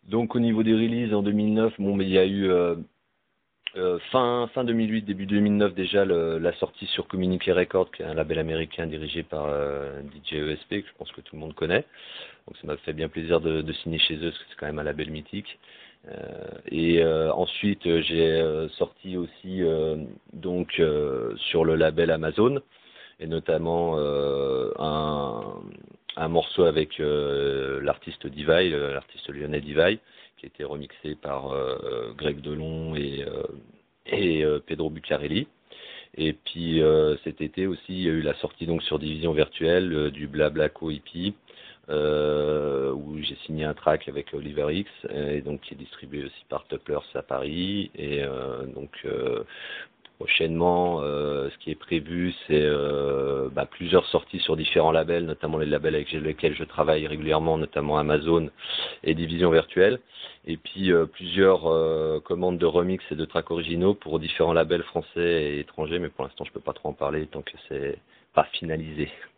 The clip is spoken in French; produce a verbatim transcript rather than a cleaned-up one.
Donc au niveau des releases en deux mille neuf, bon, mais il y a eu euh, euh, fin, fin deux mille huit, début deux mille neuf déjà le, la sortie sur Communique Records, qui est un label américain dirigé par euh, D J E S P, que je pense que tout le monde connaît. Donc ça m'a fait bien plaisir de, de signer chez eux, parce que c'est quand même un label mythique. Euh, et euh, ensuite j'ai euh, sorti aussi euh, donc euh, sur le label Amazon, et notamment euh, un, un morceau avec euh, l'artiste Divai, l'artiste lyonnais Divai, qui a été remixé par euh, Greg Delon et, euh, et euh, Pedro Buccarelli. Et puis euh, cet été aussi, il y a eu la sortie donc sur Division Virtuelle euh, du Blablaco Hippie, euh, où j'ai signé un track avec Oliver X, et donc qui est distribué aussi par Tupplers à Paris. Et euh, donc euh, prochainement, euh, ce qui est prévu, c'est euh, bah, plusieurs sorties sur différents labels, notamment les labels avec lesquels je travaille régulièrement, notamment Amazon et Division Virtuelle. Et puis euh, plusieurs euh, commandes de remix et de tracks originaux pour différents labels français et étrangers, mais pour l'instant je peux pas trop en parler tant que c'est pas finalisé.